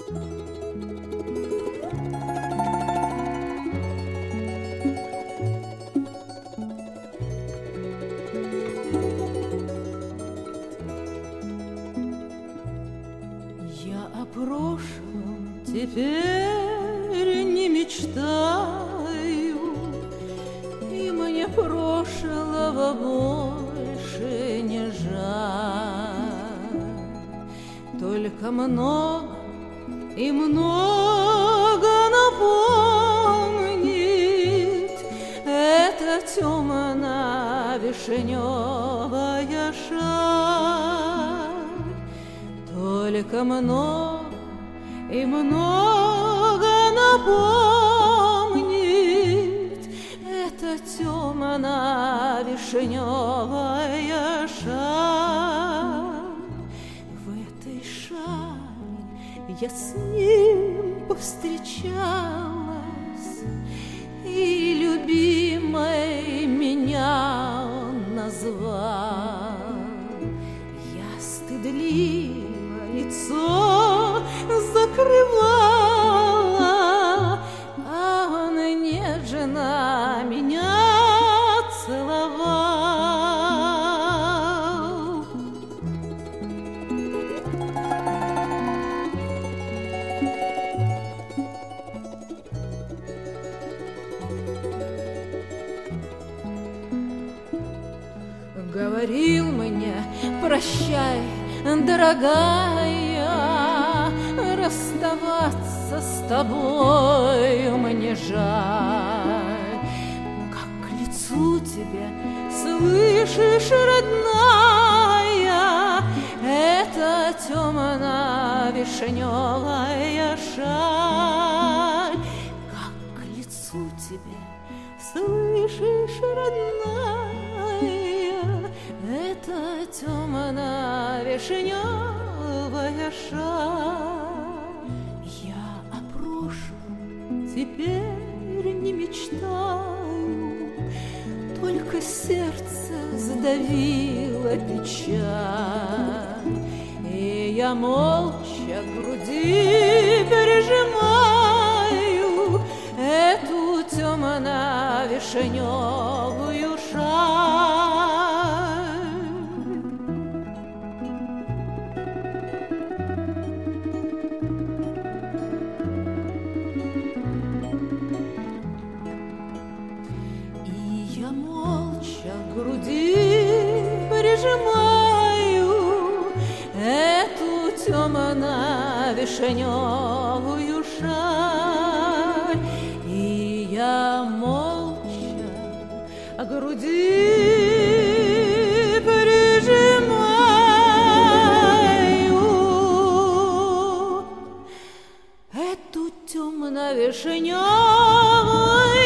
О прошлом теперь не мечтаю, и мне прошлого больше не жаль. Только много и много напомнит эта темно-вишневая шаль. Только много и много напомнит эта темно-вишневая шаль. В этой шали я с ним повстречалась, и любимой меня он назвал. Я стыдливо лицо закрывала, а он нежно меня целовал. Говорил мне: прощай, дорогая, расставаться с тобой мне жаль. Как к лицу тебе, слышишь, родная, это темно-вишневая шаль. Как к лицу тебе, слышишь, родная, это темно-вишневая шаль. Я о прошлом теперь не мечтаю, только сердце сдавило печаль, и я молча к груди прижимаю эту темно-вишневую шаль. Я молча к груди прижимаю эту темно-вишневую шаль, и я молча к груди прижимаю эту темно-вишневую